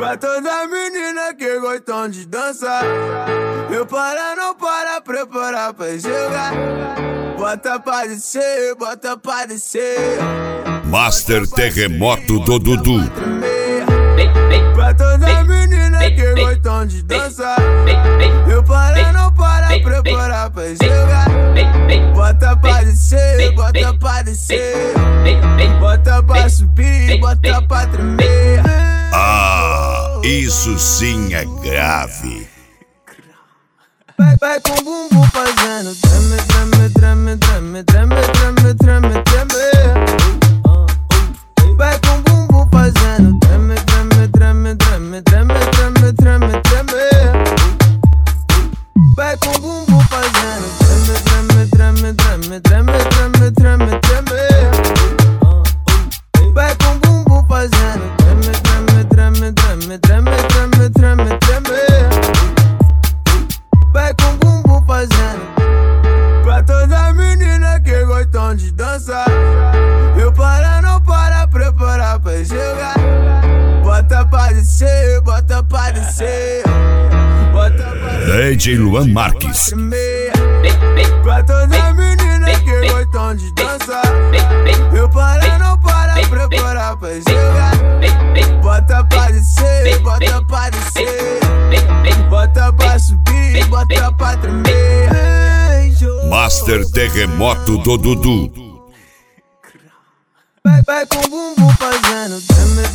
Pra toda menina que gostam de dançar, eu para não para, preparar pra jogar. Bota pra descer, bota pra descer. Master Terremoto do Dudu. Pra toda menina que gostam de dançar, eu para não para, preparar pra jogar. Bota pra descer, bota pra descer. Bota pra subir, bota pra tremer. Ah, isso sim é grave. Vai com o bumbum fazendo treme, treme, treme, treme, treme, treme, treme, treme. Vai com o bumbum fazendo treme, treme, treme, treme, treme, treme, treme, treme. Vai com o bumbum fazendo treme, treme, treme, treme, treme, treme, treme. Vai com o bumbum fazendo treme, treme, treme, treme, treme, treme, treme, treme. Vai com o bumbum fazendo. Pra toda menina que gostam de dançar, eu para não para, preparar pra jogar. Bota pra descer, bota pra descer. Bota pra DJ Luan Marques. Pra toda menina que gostam de dançar, eu para não para, preparar pra jogar. Bota pra descer, bota pra descer. Bota pra subir, bota pra tremer. Master Terremoto do Dudu. Vai com o bumbum fazendo treme,